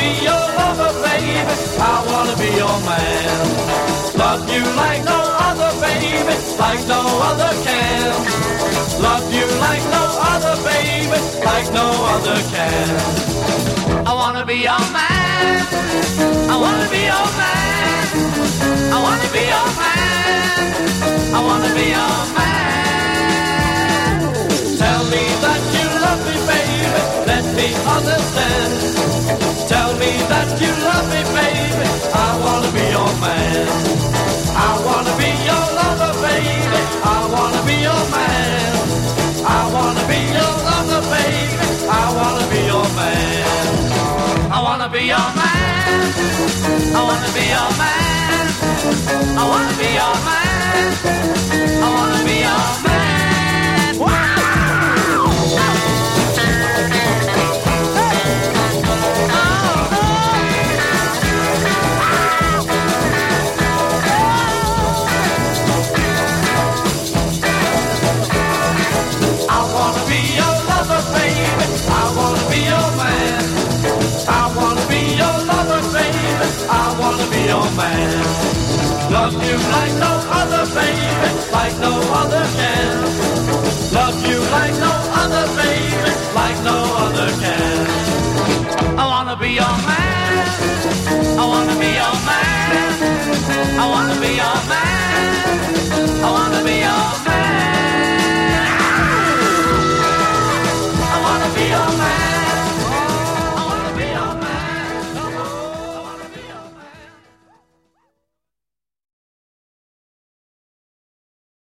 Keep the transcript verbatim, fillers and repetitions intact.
be your lover, baby. I wanna be your man. Love you like no other, baby, like no other can. Love you like no other, baby, like no other can. I wanna be your man. I wanna be your man. I wanna be your man. I wanna be your man. Tell me that you love me, baby. Let me understand. Tell me that you love me, baby. I wanna be your man. I wanna be your lover, baby. I wanna be your man. I wanna be your lover, baby. I wanna be your man. I wanna be your man. I wanna be your man. I wanna be your man. I wanna be your man. Wow! Man. Love you like no other, baby, like no other can.